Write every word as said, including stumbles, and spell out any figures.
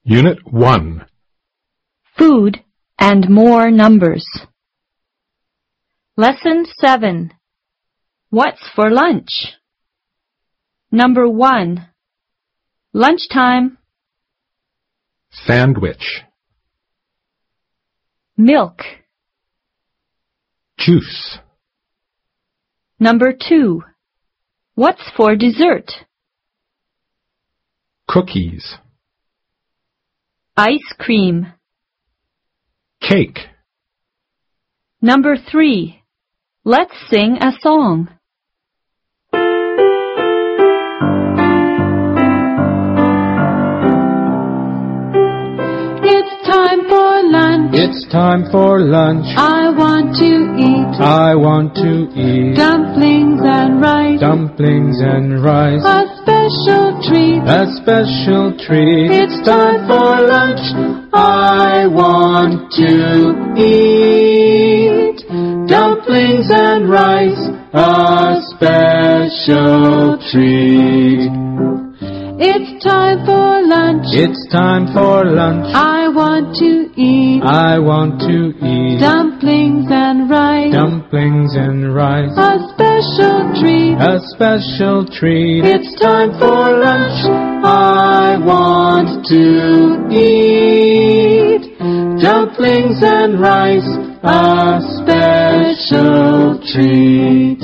Unit one. Food and more numbers. Lesson seven. What's for lunch? Number one. Lunchtime. Sandwich. Milk. Juice. Number two. What's for dessert? Cookies. Ice cream. Cake. Number three. Let's sing a song. It's time for lunch. It's time for lunch. I want to eat I want to eat dumplings and rice. dumplings and rice. A special treat. A special treat. It's time for lunch. I want to eat dumplings and rice. A special treat. It's time for lunch. It's time for lunch. I want to eat I want to eat dumplings and rice. dumplings and rice. A special treat. A special treat. It's time for lunch. I want to eat dumplings and rice. A special treat.